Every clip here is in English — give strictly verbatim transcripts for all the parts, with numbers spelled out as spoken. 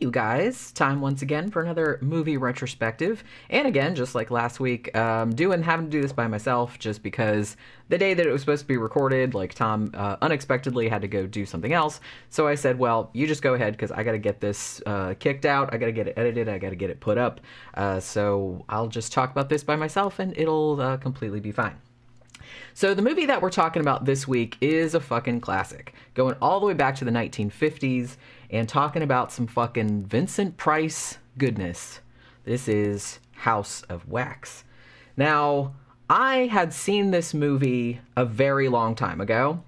you guys, time once again for another movie retrospective. And again, just like last week, um, doing having to do this by myself just because the day that it was supposed to be recorded, like Tom uh, unexpectedly had to go do something else. So I said, well, you just go ahead because I got to get this uh, kicked out. I got to get it edited. I got to get it put up. Uh, so I'll just talk about this by myself and it'll uh, completely be fine. So the movie that we're talking about this week is a fucking classic, going all the way back to the nineteen fifties and talking about some fucking Vincent Price goodness. This is House of Wax. Now, I had seen this movie a very long time ago.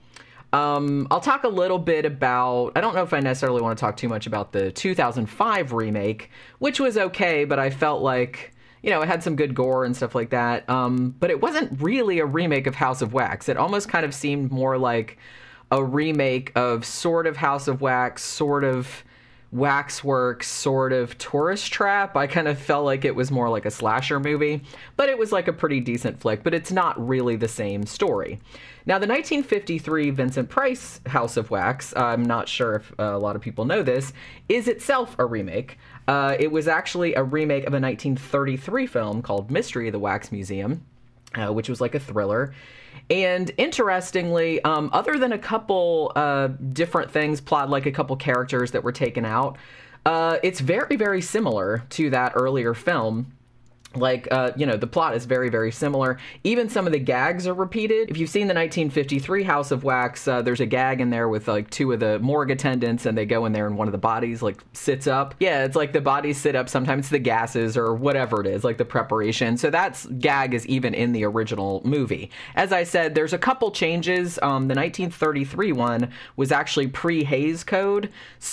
Um, I'll talk a little bit about, I don't know if I necessarily want to talk too much about the two thousand five remake, which was okay, but I felt like, you know, it had some good gore and stuff like that. Um, but it wasn't really a remake of House of Wax. It almost kind of seemed more like a remake of sort of House of Wax, sort of Waxworks, sort of Tourist Trap. I kind of felt like it was more like a slasher movie, but it was like a pretty decent flick, but it's not really the same story. Now, the nineteen fifty-three Vincent Price House of Wax, I'm not sure if uh, a lot of people know this, is itself a remake. Uh, it was actually a remake of a nineteen thirty-three film called Mystery of the Wax Museum, uh, which was like a thriller. And interestingly, um, other than a couple uh, different things, plot like a couple characters that were taken out, uh, it's very, very similar to that earlier film. Like, uh, you know, the plot is very, very similar. Even some of the gags are repeated. If you've seen the nineteen fifty-three House of Wax, uh, there's a gag in there with, like, two of the morgue attendants, and they go in there and one of the bodies, like, sits up. Yeah, it's like the bodies sit up. Sometimes it's the gases or whatever it is, like the preparation. So that's gag is even in the original movie. As I said, there's a couple changes. Um, the nineteen thirty-three one was actually pre-Hays Code.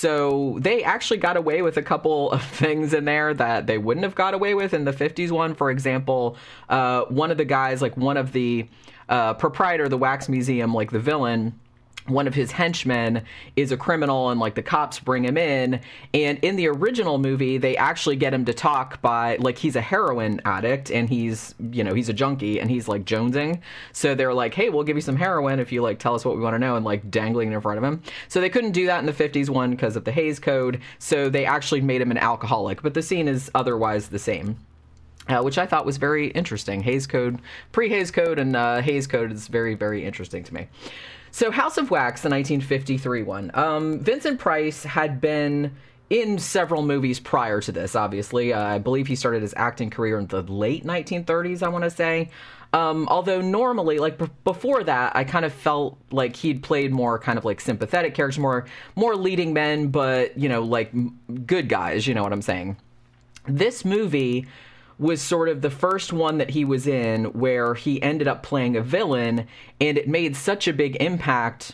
So they actually got away with a couple of things in there that they wouldn't have got away with in the fifties one. For example, uh, one of the guys, like one of the uh, proprietor of the Wax Museum, like the villain, one of his henchmen is a criminal and like the cops bring him in. And in the original movie, they actually get him to talk by like he's a heroin addict and he's, you know, he's a junkie and he's like jonesing. So they're like, hey, we'll give you some heroin if you like tell us what we want to know, and like dangling in front of him. So they couldn't do that in the fifties one because of the Hays Code. So they actually made him an alcoholic. But the scene is otherwise the same. Uh, which I thought was very interesting. Hays Code, pre-Hays Code and uh, Hays Code is very, very interesting to me. So House of Wax, the nineteen fifty-three one. Um, Vincent Price had been in several movies prior to this, obviously. Uh, I believe he started his acting career in the late nineteen thirties, I want to say. Um, although normally, like b- before that, I kind of felt like he'd played more kind of like sympathetic characters, more, more leading men, but, you know, like m- good guys, you know what I'm saying? This movie was sort of the first one that he was in where he ended up playing a villain, and it made such a big impact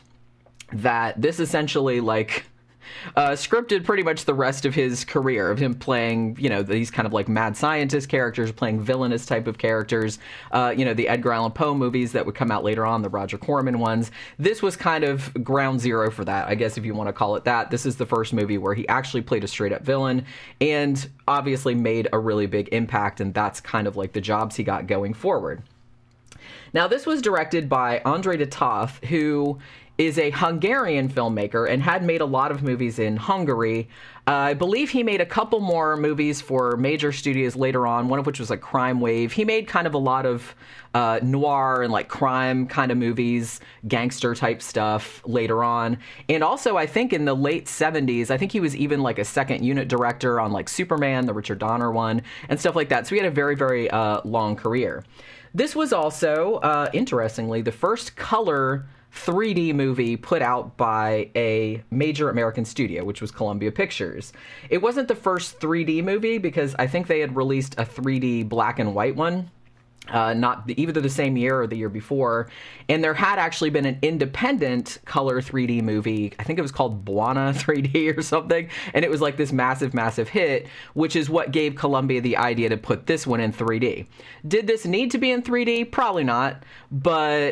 that this essentially, like, uh, scripted pretty much the rest of his career of him playing, you know, these kind of like mad scientist characters, playing villainous type of characters, uh, you know, the Edgar Allan Poe movies that would come out later on, the Roger Corman ones. This was kind of ground zero for that, I guess, if you want to call it that. This is the first movie where he actually played a straight up villain and obviously made a really big impact, and that's kind of like the jobs he got going forward. Now, this was directed by André de Toth, who is a Hungarian filmmaker and had made a lot of movies in Hungary. Uh, I believe he made a couple more movies for major studios later on, one of which was like Crime Wave. He made kind of a lot of uh, noir and like crime kind of movies, gangster type stuff later on. And also, I think in the late seventies, I think he was even like a second unit director on like Superman, the Richard Donner one, and stuff like that. So he had a very, very uh, long career. This was also, uh, interestingly, the first color three D movie put out by a major American studio, which was Columbia Pictures. It wasn't the first three D movie because I think they had released a three D black and white one, uh, not the, either the same year or the year before. And there had actually been an independent color three D movie. I think it was called Buana three D or something. And it was like this massive, massive hit, which is what gave Columbia the idea to put this one in three D. Did this need to be in three D? Probably not. But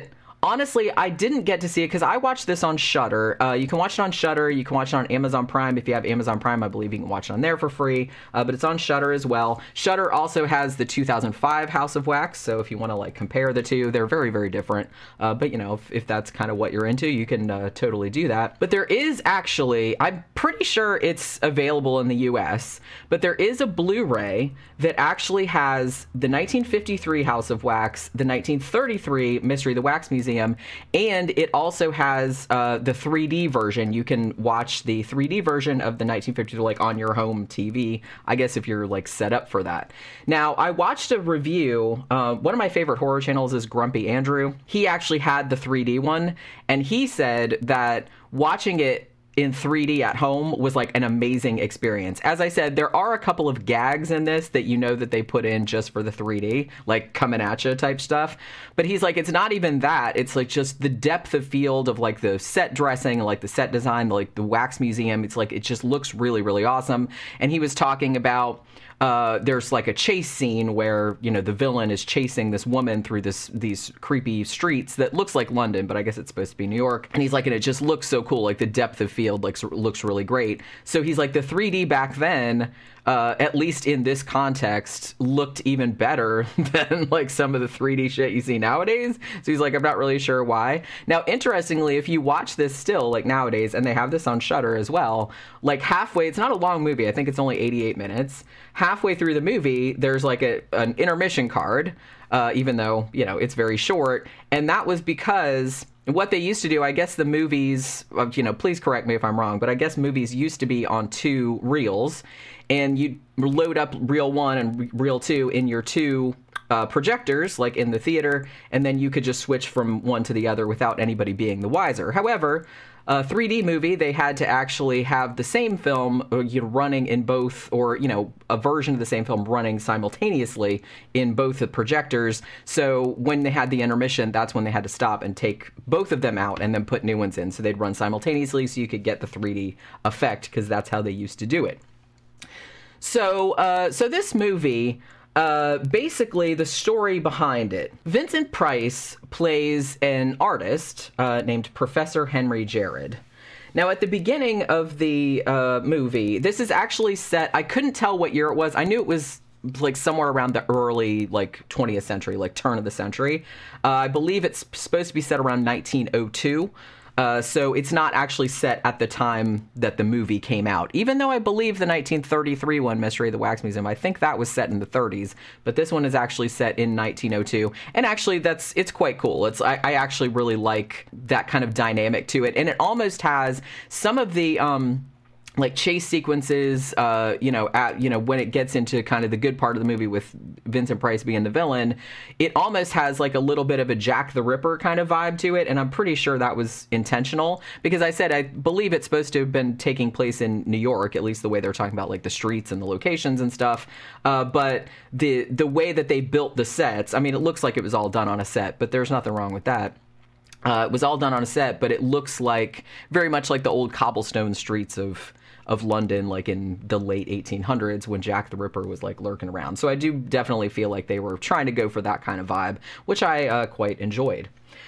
Honestly, I didn't get to see it because I watched this on Shudder. Uh, you can watch it on Shudder. You can watch it on Amazon Prime. If you have Amazon Prime, I believe you can watch it on there for free. Uh, but it's on Shudder as well. Shudder also has the two thousand five House of Wax. So if you want to like compare the two, they're very, very different. Uh, but you know, if, if that's kind of what you're into, you can uh, totally do that. But there is actually, I'm pretty sure it's available in the U S, but there is a Blu-ray that actually has the nineteen fifty-three House of Wax, the nineteen thirty-three Mystery of the Wax Museum, and it also has uh, the three D version. You can watch the three D version of the nineteen fifty-three like on your home T V, I guess if you're like set up for that. Now, I watched a review. Uh, one of my favorite horror channels is Grumpy Andrew. He actually had the three D one, and he said that watching it in three D at home was like an amazing experience. As I said, there are a couple of gags in this that you know that they put in just for the three D, like coming at you type stuff. But he's like, it's not even that. It's like just the depth of field of like the set dressing, like the set design, like the wax museum. It's like, it just looks really, really awesome. And he was talking about Uh, there's like a chase scene where, you know, the villain is chasing this woman through this these creepy streets that looks like London, but I guess it's supposed to be New York. And he's like, and it just looks so cool. Like the depth of field like looks really great. So he's like, the three D back then, uh, at least in this context, looked even better than like some of the three D shit you see nowadays. So he's like, I'm not really sure why. Now, interestingly, if you watch this still like nowadays, and they have this on Shudder as well, like halfway, it's not a long movie. I think it's only eighty-eight minutes. Halfway through the movie, there's like a an intermission card, uh, even though, you know, it's very short. And that was because what they used to do, I guess the movies, you know, please correct me if I'm wrong, but I guess movies used to be on two reels, and you'd load up reel one and reel two in your two uh, projectors, like in the theater, and then you could just switch from one to the other without anybody being the wiser. However, a three D movie, they had to actually have the same film uh, you know, running in both, or, you know, a version of the same film running simultaneously in both the projectors. So when they had the intermission, that's when they had to stop and take both of them out and then put new ones in. So they'd run simultaneously so you could get the three D effect, because that's how they used to do it. So, uh, so this movie... Uh, basically, the story behind it. Vincent Price plays an artist uh, named Professor Henry Jared. Now, at the beginning of the uh, movie, this is actually set... I couldn't tell what year it was. I knew it was like somewhere around the early like twentieth century, like turn of the century. Uh, I believe it's supposed to be set around nineteen oh two. Uh, so it's not actually set at the time that the movie came out. Even though I believe the nineteen thirty-three one, Mystery of the Wax Museum, I think that was set in the thirties. But this one is actually set in nineteen oh two. And actually, that's it's quite cool. It's I, I actually really like that kind of dynamic to it. And it almost has some of the... Um, like chase sequences, uh, you know, at, you know, when it gets into kind of the good part of the movie with Vincent Price being the villain, it almost has like a little bit of a Jack the Ripper kind of vibe to it. And I'm pretty sure that was intentional, because I said, I believe it's supposed to have been taking place in New York, at least the way they're talking about like the streets and the locations and stuff. Uh, but the, the way that they built the sets, I mean, it looks like it was all done on a set, but there's nothing wrong with that. Uh, it was all done on a set, but it looks like very much like the old cobblestone streets of of London, like in the late eighteen hundreds when Jack the Ripper was like lurking around. So I do definitely feel like they were trying to go for that kind of vibe, which I uh, quite enjoyed.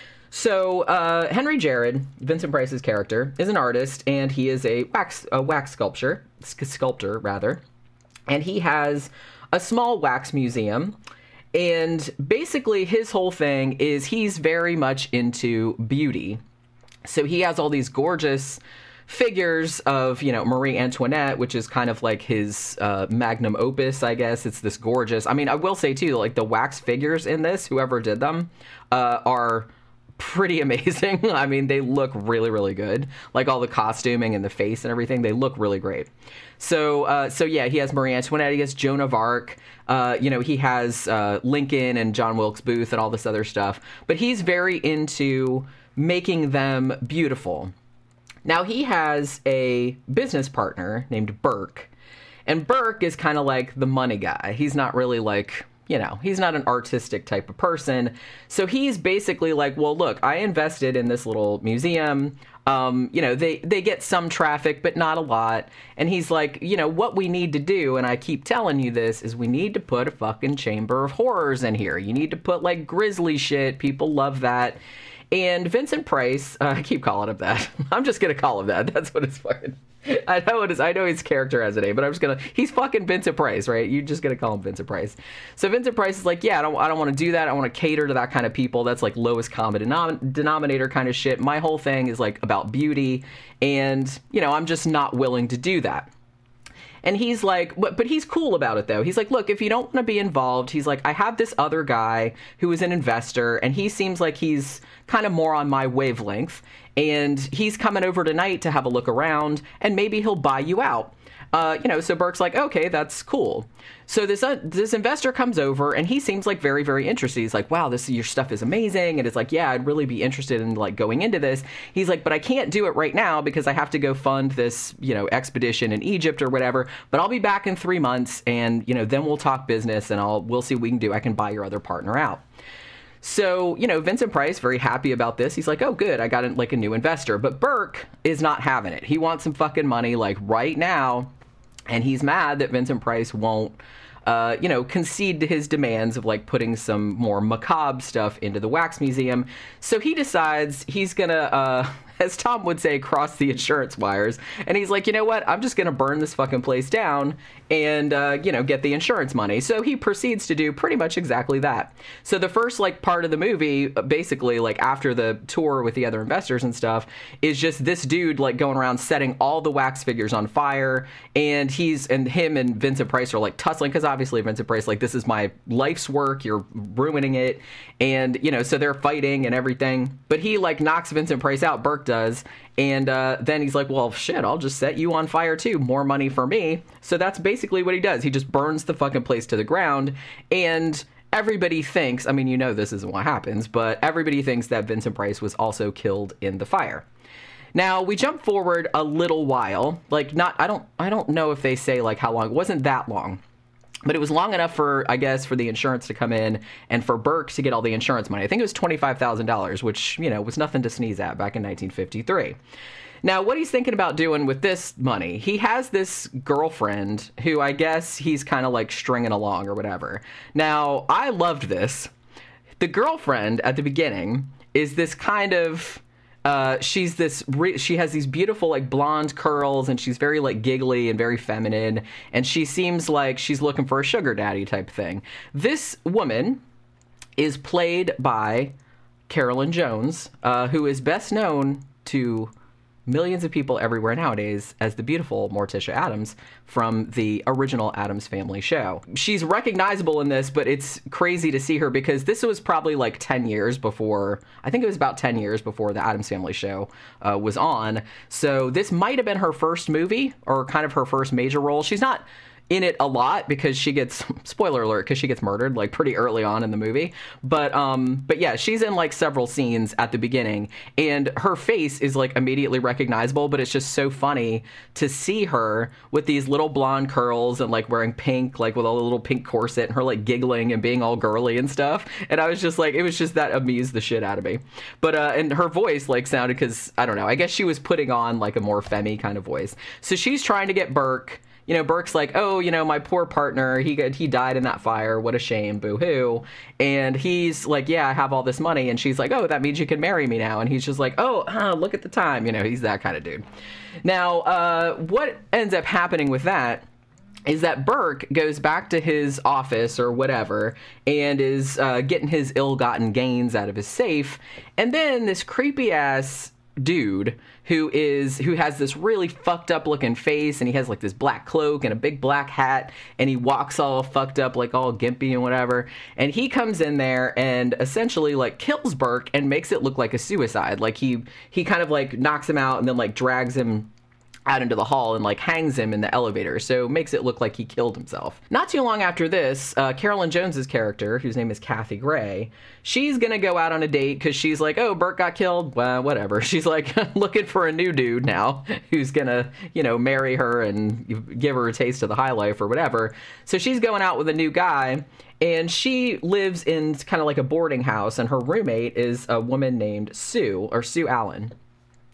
So uh, Henry Jared, Vincent Price's character, is an artist, and he is a wax a wax sculpture, sculptor rather, and he has a small wax museum. And basically his whole thing is he's very much into beauty. So he has all these gorgeous figures of, you know, Marie Antoinette, which is kind of like his uh, magnum opus, I guess. It's this gorgeous... I mean, I will say, too, like, the wax figures in this, whoever did them, uh, are pretty amazing. I mean, they look really, really good. Like, all the costuming and the face and everything, they look really great. So, uh, so yeah, he has Marie Antoinette, he has Joan of Arc, uh, you know, he has uh, Lincoln and John Wilkes Booth and all this other stuff. But he's very into making them beautiful. Now, he has a business partner named Burke, and Burke is kind of like the money guy. He's not really like, you know, he's not an artistic type of person. So he's basically like, well, look, I invested in this little museum. Um, you know, they, they get some traffic, but not a lot. And he's like, you know, what we need to do, and I keep telling you this, is we need to put a fucking Chamber of Horrors in here. You need to put, like, grisly shit. People love that. And Vincent Price, uh, I keep calling him that. I'm just going to call him that. That's what it's fucking... I know it is. I know his character has a name, but I'm just gonna. He's fucking Vincent Price, right? You're just gonna call him Vincent Price. So Vincent Price is like, yeah, I don't. I don't want to do that. I want to cater to that kind of people. That's like lowest common denom- denominator kind of shit. My whole thing is like about beauty, and you know, I'm just not willing to do that. And he's like, but, but he's cool about it, though. He's like, look, if you don't want to be involved, he's like, I have this other guy who is an investor, and he seems like he's kind of more on my wavelength. And he's coming over tonight to have a look around, and maybe he'll buy you out. Uh, you know, so Burke's like, okay, that's cool. So this uh, this investor comes over, and he seems like very, very interested. He's like, wow, this your stuff is amazing. And it's like, yeah, I'd really be interested in like going into this. He's like, but I can't do it right now because I have to go fund this, you know, expedition in Egypt or whatever. But I'll be back in three months, and you know, then we'll talk business, and I'll we'll see what we can do. I can buy your other partner out. So, you know, Vincent Price, very happy about this. He's like, oh, good, I got a, like a new investor. But Burke is not having it. He wants some fucking money like right now. And he's mad that Vincent Price won't, uh, you know, concede to his demands of like putting some more macabre stuff into the wax museum. So he decides he's going to, uh, as Tom would say, cross the insurance wires. And he's like, you know what? I'm just going to burn this fucking place down and, uh, you know, get the insurance money. So he proceeds to do pretty much exactly that. So the first, like, part of the movie, basically, like, after the tour with the other investors and stuff, is just this dude, like, going around setting all the wax figures on fire. And he's, and him and Vincent Price are, like, tussling, because obviously Vincent Price, like, this is my life's work. You're ruining it. And, you know, so they're fighting and everything. But he, like, knocks Vincent Price out. Burke does. And uh, then he's like, well, shit, I'll just set you on fire too. More money for me. So that's basically what he does. He just burns the fucking place to the ground. And everybody thinks, I mean, you know this isn't what happens, but everybody thinks that Vincent Price was also killed in the fire. Now, we jump forward a little while. Like, not, I don't, I don't know if they say, like, how long. It wasn't that long. But it was long enough for, I guess, for the insurance to come in and for Burke to get all the insurance money. I think it was twenty-five thousand dollars, which, you know, was nothing to sneeze at back in nineteen fifty-three. Now, what he's thinking about doing with this money, he has this girlfriend who I guess he's kind of like stringing along or whatever. Now, I loved this. The girlfriend at the beginning is this kind of... Uh, she's this, re- she has these beautiful, like, blonde curls, and she's very, like, giggly and very feminine, and she seems like she's looking for a sugar daddy type thing. This woman is played by Carolyn Jones, uh, who is best known to millions of people everywhere nowadays as the beautiful Morticia Addams from the original Addams Family show. She's recognizable in this, but it's crazy to see her because this was probably like ten years before, I think it was about ten years before the Addams Family show uh, was on. So this might have been her first movie or kind of her first major role. She's not in it a lot because she gets, spoiler alert, because she gets murdered like pretty early on in the movie. But um, but yeah, she's in like several scenes at the beginning, and her face is like immediately recognizable. But it's just so funny to see her with these little blonde curls and like wearing pink, like with a little pink corset, and her like giggling and being all girly and stuff. And I was just like, it was just that amused the shit out of me. But uh, and her voice like sounded, because I don't know, I guess she was putting on like a more femmy kind of voice. So she's trying to get Burke. You know, Burke's like, oh, you know, my poor partner, he got, he died in that fire. What a shame. Boo-hoo. And he's like, yeah, I have all this money. And she's like, oh, that means you can marry me now. And he's just like, oh, huh, look at the time. You know, he's that kind of dude. Now, uh, what ends up happening with that is that Burke goes back to his office or whatever and is uh, getting his ill-gotten gains out of his safe. And then this creepy-ass dude who is who has this really fucked up looking face, and he has like this black cloak and a big black hat, and he walks all fucked up, like all gimpy and whatever, and he comes in there and essentially like kills Burke and makes it look like a suicide. Like he he kind of like knocks him out and then like drags him out into the hall and like hangs him in the elevator, so makes it look like he killed himself. Not too long after this, uh, Carolyn Jones's character, whose name is Kathy Gray, she's gonna go out on a date because she's like, oh, Burke got killed, well, whatever. She's like looking for a new dude now who's gonna, you know, marry her and give her a taste of the high life or whatever. So she's going out with a new guy, and she lives in kind of like a boarding house, and her roommate is a woman named Sue, or Sue Allen.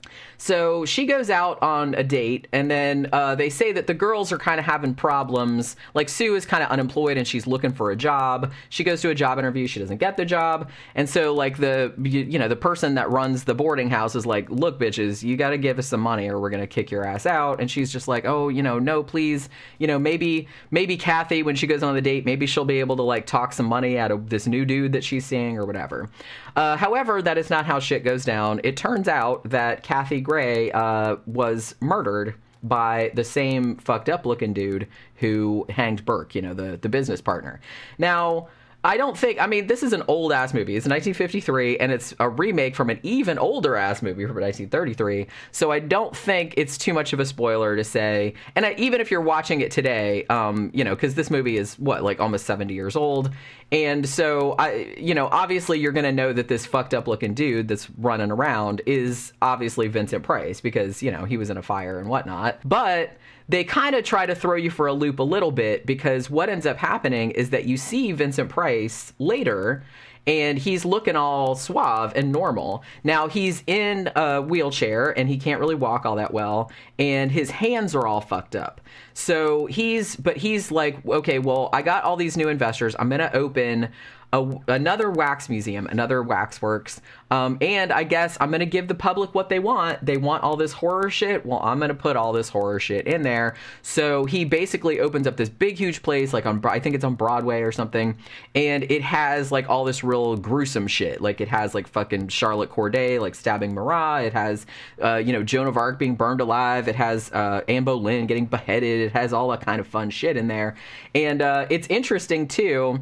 So she goes out on a date, and then uh, they say that the girls are kind of having problems. Like, Sue is kind of unemployed, and she's looking for a job. She goes to a job interview. She doesn't get the job. And so, like, the, you, you know, the person that runs the boarding house is like, look, bitches, you got to give us some money or we're going to kick your ass out. And she's just like, oh, you know, no, please. You know, maybe, maybe Kathy, when she goes on the date, maybe she'll be able to, like, talk some money out of this new dude that she's seeing or whatever. Uh, however, that is not how shit goes down. It turns out that Kathy Gray uh, was murdered by the same fucked up looking dude who hanged Burke, you know, the, the business partner. Now, I don't think, I mean, this is an old ass movie. It's nineteen fifty-three, and it's a remake from an even older ass movie from nineteen thirty-three. So I don't think it's too much of a spoiler to say, and I, even if you're watching it today, um, you know, because this movie is what, like almost seventy years old. And so, I, you know, obviously you're going to know that this fucked up looking dude that's running around is obviously Vincent Price because, you know, he was in a fire and whatnot. But they kind of try to throw you for a loop a little bit because what ends up happening is that you see Vincent Price later and he's looking all suave and normal. Now, he's in a wheelchair and he can't really walk all that well, and his hands are all fucked up. So he's, but he's like, okay, well, I got all these new investors. I'm going to open A, another wax museum, another waxworks, um, and I guess I'm going to give the public what they want. They want all this horror shit. Well, I'm going to put all this horror shit in there. So he basically opens up this big, huge place, like on, I think it's on Broadway or something, and it has like all this real gruesome shit. Like it has like fucking Charlotte Corday, like stabbing Marat. It has, uh, you know, Joan of Arc being burned alive. It has uh, Anne Boleyn getting beheaded. It has all that kind of fun shit in there. And uh, it's interesting, too,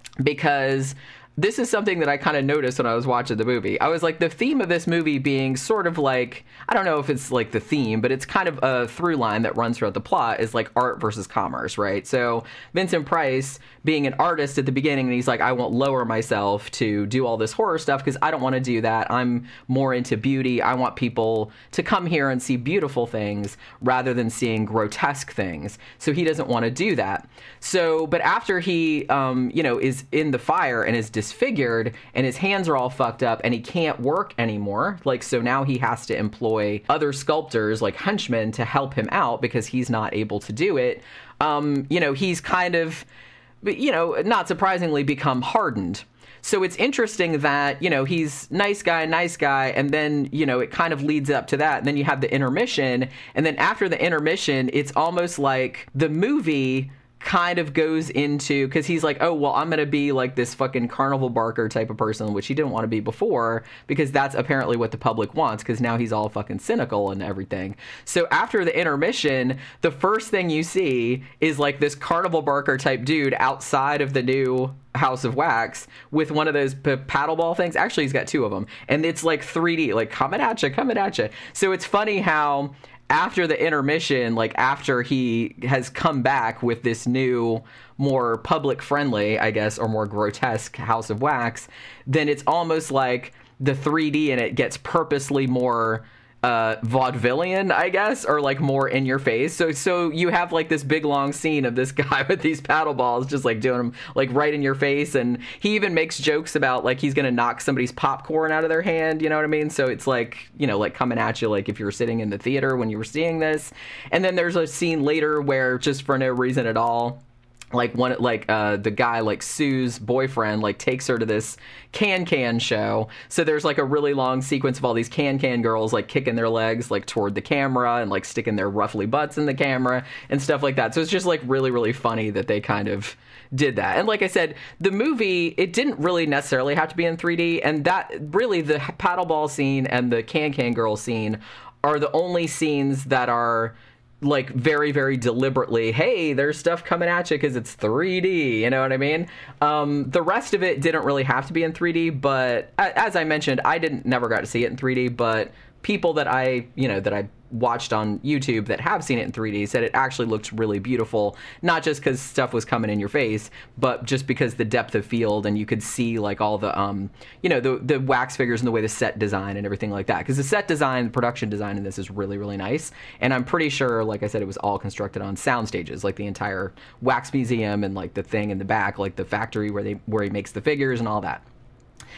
because this is something that I kind of noticed when I was watching the movie. I was like, the theme of this movie being sort of like, I don't know if it's like the theme, but it's kind of a through line that runs throughout the plot is like art versus commerce, right? So Vincent Price being an artist at the beginning, and he's like, I won't lower myself to do all this horror stuff because I don't want to do that. I'm more into beauty. I want people to come here and see beautiful things rather than seeing grotesque things. So he doesn't want to do that. So, but after he, um, you know, is in the fire and is disfigured and his hands are all fucked up and he can't work anymore, like, so now he has to employ other sculptors like henchmen to help him out because he's not able to do it. Um, you know, he's kind of, you know, not surprisingly become hardened. So it's interesting that, you know, he's nice guy, nice guy, and then, you know, it kind of leads up to that. And then you have the intermission, and then after the intermission, it's almost like the movie kind of goes into, because he's like, oh, well, I'm going to be like this fucking carnival barker type of person, which he didn't want to be before, because that's apparently what the public wants, because now he's all fucking cynical and everything. So after the intermission, the first thing you see is like this carnival barker type dude outside of the new House of Wax with one of those p- paddle ball things. Actually, he's got two of them, and it's like three D, like coming at you, coming at you. So it's funny how after the intermission, like after he has come back with this new, more public friendly, I guess, or more grotesque House of Wax, then it's almost like the three D in it gets purposely more uh vaudevillian, I guess, or like more in your face. So so you have like this big long scene of this guy with these paddle balls just like doing them like right in your face, and he even makes jokes about like he's gonna knock somebody's popcorn out of their hand, you know what I mean? So it's like, you know, like coming at you like if you were sitting in the theater when you were seeing this. And then there's a scene later where just for no reason at all, like one, like uh, the guy, like Sue's boyfriend, like takes her to this can-can show. So there's like a really long sequence of all these can-can girls like kicking their legs like toward the camera and like sticking their roughly butts in the camera and stuff like that. So it's just like really, really funny that they kind of did that. And like I said, the movie, it didn't really necessarily have to be in three D. And that really, the paddleball scene and the can-can girl scene are the only scenes that are like very, very deliberately, hey, there's stuff coming at you because it's three D, you know what I mean? Um, the rest of it didn't really have to be in three D, but as I mentioned, I didn't never got to see it in three D, but people that I, you know, that I watched on YouTube that have seen it in three D said it actually looked really beautiful, not just because stuff was coming in your face, but just because the depth of field, and you could see like all the, um, you know, the the wax figures and the way the set design and everything like that. Because the set design, the production design in this is really, really nice. And I'm pretty sure, like I said, it was all constructed on sound stages, like the entire wax museum and like the thing in the back, like the factory where they where he makes the figures and all that.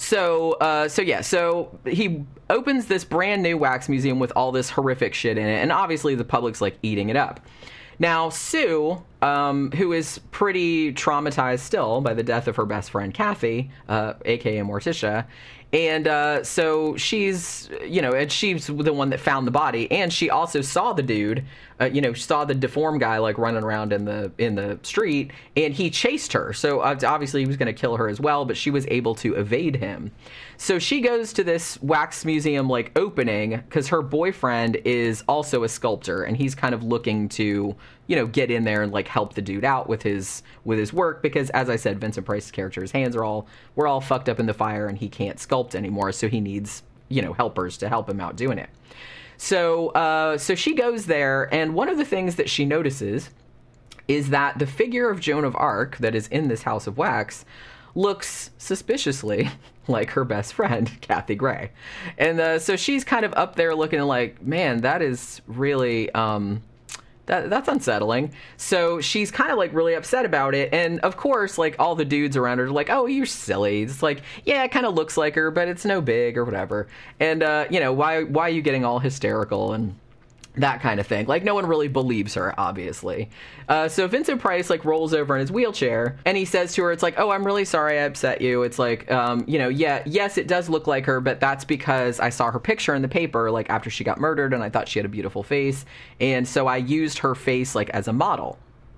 So, uh, so yeah, so he opens this brand new wax museum with all this horrific shit in it, and obviously the public's like eating it up. Now, Sue, um, who is pretty traumatized still by the death of her best friend Kathy, uh, aka Morticia, and uh, so she's, you know, and she's the one that found the body, and she also saw the dude, uh, you know, saw the deformed guy like running around in the in the street, and he chased her. So uh, obviously he was going to kill her as well, but she was able to evade him. So she goes to this wax museum like opening because her boyfriend is also a sculptor, and he's kind of looking to, you know, get in there and like help the dude out with his with his work, because as I said, Vincent Price's character, his hands are all we're all fucked up in the fire, and he can't sculpt anymore, so he needs, you know, helpers to help him out doing it. So uh, so she goes there, and one of the things that she notices is that the figure of Joan of Arc that is in this house of wax looks suspiciously like her best friend, Kathy Gray. And uh, so she's kind of up there looking like, man, that is really, um, that that's unsettling. So she's kind of like really upset about it. And of course, like all the dudes around her are like, oh, you're silly. It's like, yeah, it kind of looks like her, but it's no big or whatever. And, uh, you know, why, why are you getting all hysterical and that kind of thing? Like, no one really believes her, obviously. Uh, so Vincent Price, like, rolls over in his wheelchair, and he says to her, it's like, oh, I'm really sorry I upset you. It's like, um, you know, yeah, yes, it does look like her, but that's because I saw her picture in the paper, like, after she got murdered, and I thought she had a beautiful face, and so I used her face, like, as a model.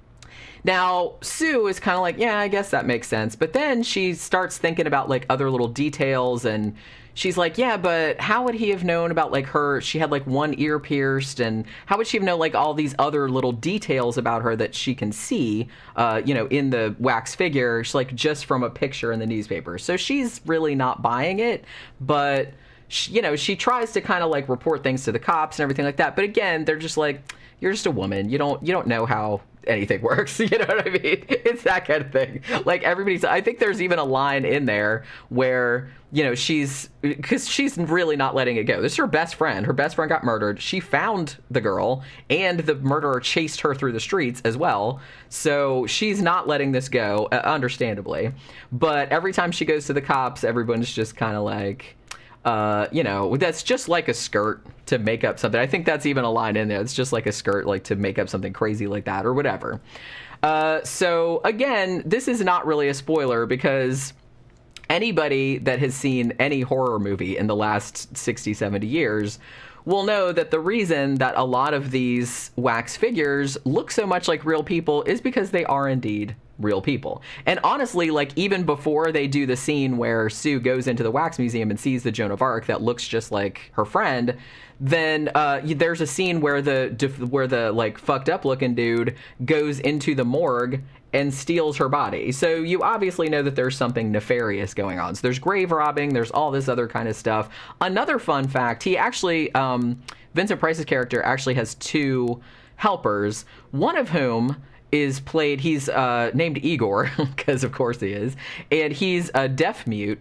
Now, Sue is kind of like, yeah, I guess that makes sense. But then she starts thinking about, like, other little details, and she's like, yeah, but how would he have known about, like, her? She had, like, one ear pierced, and how would she have known, like, all these other little details about her that she can see, uh, you know, in the wax figure, like, just from a picture in the newspaper? So she's really not buying it, but, she, you know, she tries to kind of, like, report things to the cops and everything like that. But again, they're just like, you're just a woman. You don't, you don't know how anything works, you know what I mean? It's that kind of thing. Like, everybody's, I think there's even a line in there where, you know, she's, because she's really not letting it go. This is her best friend. Her best friend got murdered. She found the girl, and the murderer chased her through the streets as well. So she's not letting this go, uh, understandably. But every time she goes to the cops, everyone's just kind of like, Uh, you know, that's just like a skirt to make up something. I think that's even a line in there. It's just like a skirt, like to make up something crazy like that or whatever. Uh, so again, this is not really a spoiler, because anybody that has seen any horror movie in the last sixty, seventy years will know that the reason that a lot of these wax figures look so much like real people is because they are indeed real people. And honestly, like, even before they do the scene where Sue goes into the wax museum and sees the Joan of Arc that looks just like her friend, then uh, there's a scene where the where the like fucked up looking dude goes into the morgue and steals her body. So you obviously know that there's something nefarious going on. So there's grave robbing, there's all this other kind of stuff. Another fun fact, he actually, um, Vincent Price's character actually has two helpers, one of whom is played, he's uh, named Igor, because of course he is, and he's a deaf mute,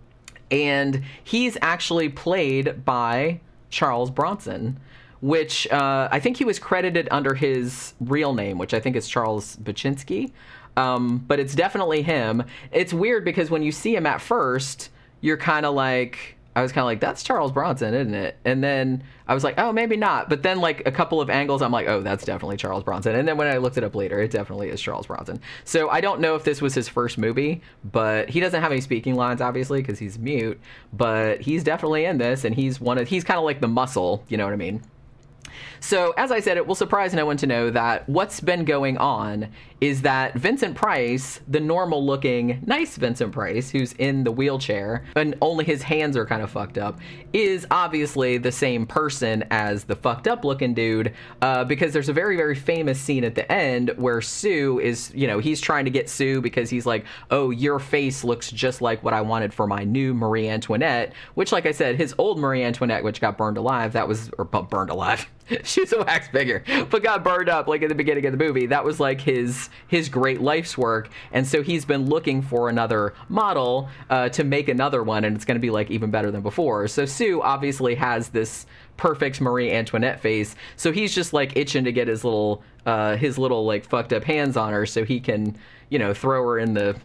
and he's actually played by Charles Bronson, which uh, I think he was credited under his real name, which I think is Charles Baczynski, um, but it's definitely him. It's weird because when you see him at first, you're kind of like, I was kind of like, that's Charles Bronson, isn't it? And then I was like, oh, maybe not. But then, like, a couple of angles, I'm like, oh, that's definitely Charles Bronson. And then when I looked it up later, it definitely is Charles Bronson. So I don't know if this was his first movie, but he doesn't have any speaking lines, obviously, because he's mute. But he's definitely in this, and he's one of, he's kind of like the muscle, you know what I mean? So, as I said, it will surprise no one to know that what's been going on is that Vincent Price, the normal-looking, nice Vincent Price, who's in the wheelchair, and only his hands are kind of fucked up, is obviously the same person as the fucked-up-looking dude, uh, because there's a very, very famous scene at the end where Sue is, you know, he's trying to get Sue because he's like, oh, your face looks just like what I wanted for my new Marie Antoinette, which, like I said, his old Marie Antoinette, which got burned alive, that was, or burned alive, she's a wax figure, but got burned up like at the beginning of the movie. That was like his his great life's work, and so he's been looking for another model uh, to make another one, and it's going to be like even better than before. So Sue obviously has this perfect Marie Antoinette face, so he's just like itching to get his little uh, his little like fucked up hands on her so he can, you know, throw her in the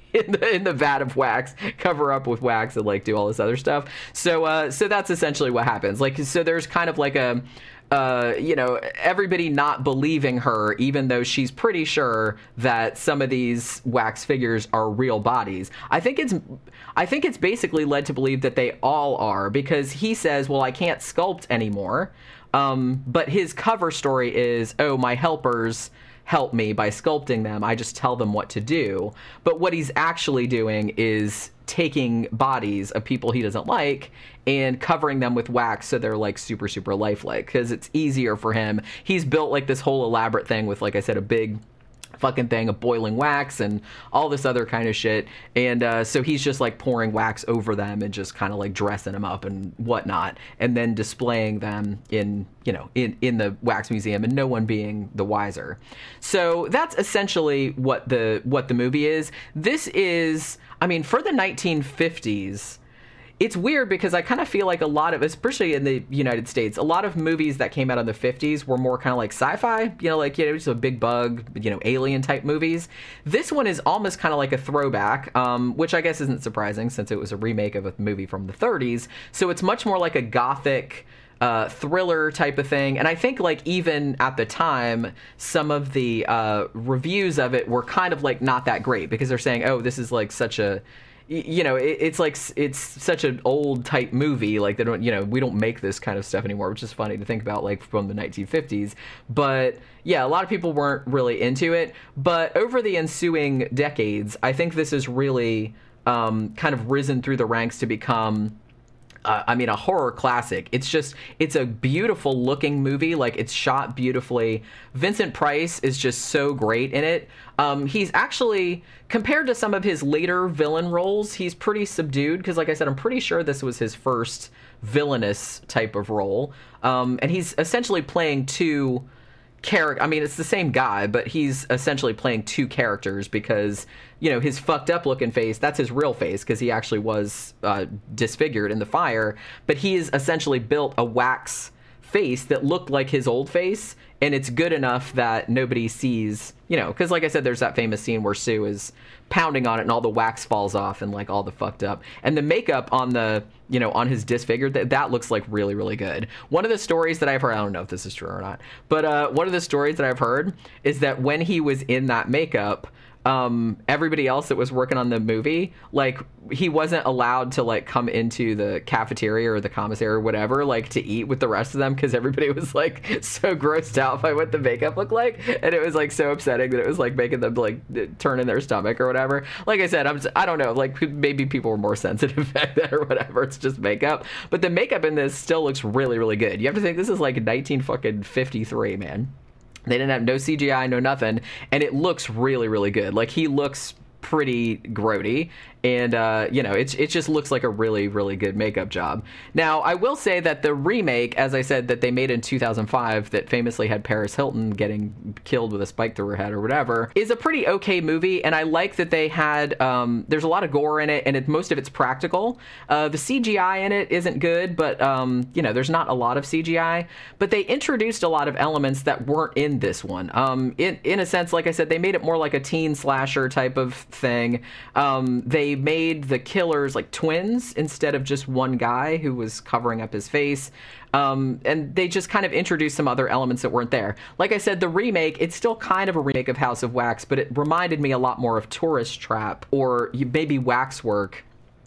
in the in the vat of wax, cover up with wax, and like do all this other stuff. So uh, so that's essentially what happens. Like, so there's kind of like a uh, you know, everybody not believing her, even though she's pretty sure that some of these wax figures are real bodies. I think it's, I think it's basically led to believe that they all are, because he says, well, I can't sculpt anymore. Um, but his cover story is, oh, my helpers help me by sculpting them. I just tell them what to do. But what he's actually doing is taking bodies of people he doesn't like and covering them with wax so they're like super, super lifelike, because it's easier for him. He's built like this whole elaborate thing with, like I said, a big fucking thing of boiling wax and all this other kind of shit. And uh, so he's just like pouring wax over them and just kind of like dressing them up and whatnot, and then displaying them in, you know, in, in the wax museum, and no one being the wiser. So that's essentially what the, what the movie is. This is, I mean, for the nineteen fifties, it's weird because I kind of feel like a lot of, especially in the United States, a lot of movies that came out in the fifties were more kind of like sci-fi, you know, like, you know, just a big bug, you know, alien type movies. This one is almost kind of like a throwback, um, which I guess isn't surprising since it was a remake of a movie from the thirties. So it's much more like a gothic Uh, thriller type of thing. And I think like even at the time, some of the uh, reviews of it were kind of like not that great, because they're saying, oh, this is like such a, you know, it, it's like, it's such an old type movie. Like they don't, you know, we don't make this kind of stuff anymore, which is funny to think about, like from the nineteen fifties. But yeah, a lot of people weren't really into it. But over the ensuing decades, I think this has really um, kind of risen through the ranks to become, Uh, I mean, a horror classic. It's just, it's a beautiful looking movie. Like, it's shot beautifully. Vincent Price is just so great in it. Um, he's actually, compared to some of his later villain roles, he's pretty subdued. Because, like I said, I'm pretty sure this was his first villainous type of role. Um, and he's essentially playing two character. I mean, it's the same guy, but he's essentially playing two characters, because, you know, his fucked up looking face, that's his real face, because he actually was uh, disfigured in the fire. But he has essentially built a wax face that looked like his old face, and it's good enough that nobody sees, you know, because like I said, there's that famous scene where Sue is pounding on it and all the wax falls off and like all the fucked up. And the makeup on the, you know, on his disfigured, that, that looks like really, really good. One of the stories that I've heard, I don't know if this is true or not, but uh, one of the stories that I've heard is that when he was in that makeup, um, everybody else that was working on the movie, like, he wasn't allowed to, like, come into the cafeteria or the commissary or whatever, like, to eat with the rest of them, because everybody was, like, so grossed out by what the makeup looked like, and it was, like, so upsetting that it was, like, making them, like, turn in their stomach or whatever. Like I said, I'm just, I don't know, like, maybe people were more sensitive back then or whatever, it's just makeup, but the makeup in this still looks really, really good. You have to think, this is, like, nineteen fucking fifty-three, man. They didn't have no C G I, no nothing, and it looks really, really good. Like, he looks pretty grody, and uh you know, it's it just looks like a really, really good makeup job. Now, I will say that the remake, as I said, that they made in two thousand five, that famously had Paris Hilton getting killed with a spike through her head or whatever, is a pretty okay movie. And I like that they had um there's a lot of gore in it, and it, most of it's practical. Uh the C G I in it isn't good, but um you know, there's not a lot of C G I, but they introduced a lot of elements that weren't in this one. Um in in a sense, like I said, they made it more like a teen slasher type of thing. Um they made the killers like twins instead of just one guy who was covering up his face. Um, and they just kind of introduced some other elements that weren't there. Like I said, the remake, it's still kind of a remake of House of Wax, but it reminded me a lot more of Tourist Trap or maybe Waxwork.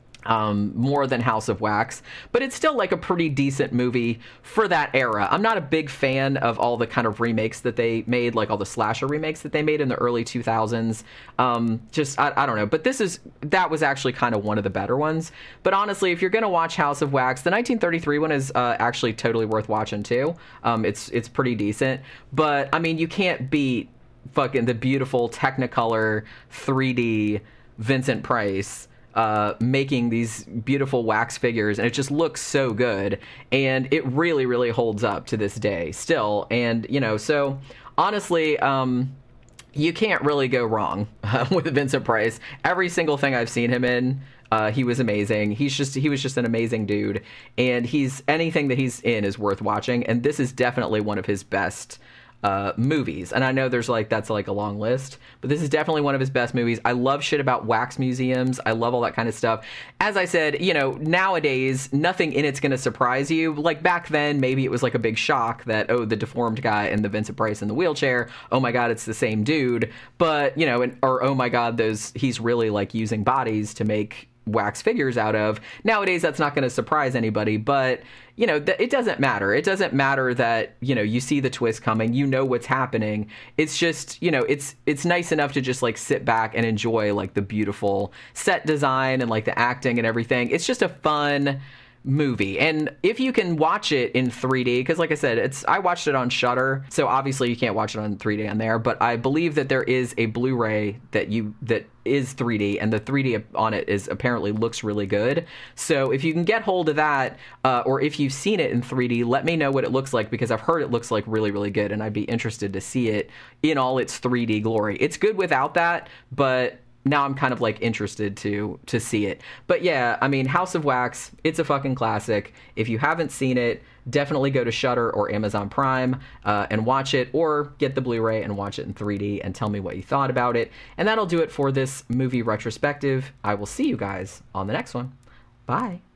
Um, more than House of Wax, but it's still like a pretty decent movie for that era. I'm not a big fan of all the kind of remakes that they made, like all the slasher remakes that they made in the early two thousands. Um, just, I, I don't know, but this is, that was actually kind of one of the better ones. But honestly, if you're going to watch House of Wax, the nineteen thirty-three one is uh, actually totally worth watching too. Um, it's, it's pretty decent, but I mean, you can't beat fucking the beautiful Technicolor three D Vincent Price uh making these beautiful wax figures, and it just looks so good, and it really, really holds up to this day still. And you know, so honestly, um you can't really go wrong uh, with Vincent Price. Every single thing I've seen him in, uh he was amazing. He's just he was just an amazing dude, and he's anything that he's in is worth watching, and this is definitely one of his best uh, movies. And I know there's like, that's like a long list, but this is definitely one of his best movies. I love shit about wax museums. I love all that kind of stuff. As I said, you know, nowadays, nothing in it's going to surprise you. Like back then, maybe it was like a big shock that, oh, the deformed guy and the Vincent Price in the wheelchair, oh my God, it's the same dude. But, you know, and, or oh my God, those, he's really like using bodies to make wax figures out of. Nowadays, that's not going to surprise anybody, but you know, th- it doesn't matter. It doesn't matter that, you know, you see the twist coming, you know what's happening. It's just, you know, it's it's nice enough to just like sit back and enjoy like the beautiful set design and like the acting and everything. It's just a fun movie. And if you can watch it in three D, because like I said, it's I watched it on Shudder, so obviously you can't watch it on three D on there, but I believe that there is a Blu-ray that you that is three D, and the three D on it is apparently looks really good. So if you can get hold of that, uh, or if you've seen it in three D, let me know what it looks like, because I've heard it looks like really, really good, and I'd be interested to see it in all its three D glory. It's good without that, but now I'm kind of like interested to to see it. But yeah, I mean, House of Wax, it's a fucking classic. If you haven't seen it, definitely go to Shudder or Amazon Prime uh, and watch it, or get the Blu-ray and watch it in three D and tell me what you thought about it. And that'll do it for this movie retrospective. I will see you guys on the next one. Bye.